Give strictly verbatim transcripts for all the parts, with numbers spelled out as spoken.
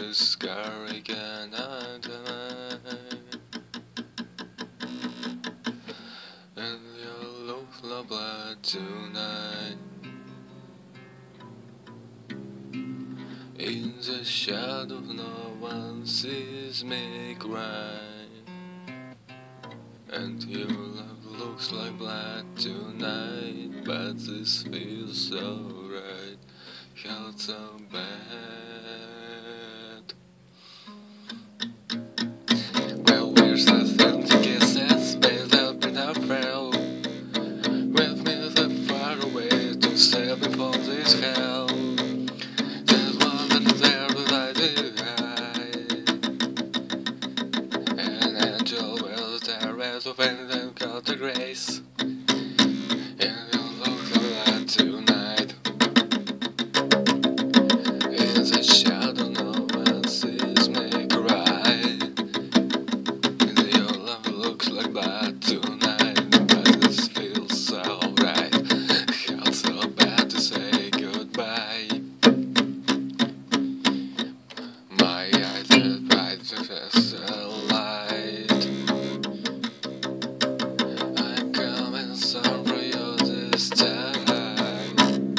the scar again and and you look like blood tonight. In the shadow no one sees me cry, and your love looks like blood tonight. But this feels so right, felt so bad. Well, we're so thin to kisses, but I've been afraid. With me that far away to save me from this hell. Just one that is there that I do hide. An angel will there as of anything called the grace. And you'll look like that tonight. In the shadow no one sees me cry, and your love looks like that tonight. But this feels so right, felt so bad to say goodbye. My eyes are bright as a light. I'm coming some for you this time.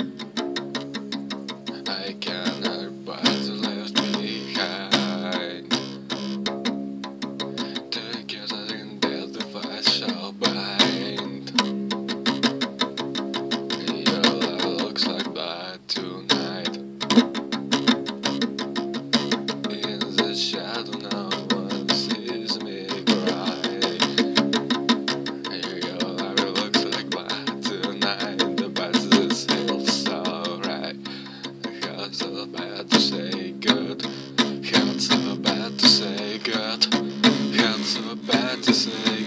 I cannot but to left behind. Together in death the fight shall bind. Your love looks like blood tonight. In the shadow no one sees me cry. Your love looks like blood tonight. But this feels so right. Felt so bad to say good. Felt so bad to say good. Felt so bad to say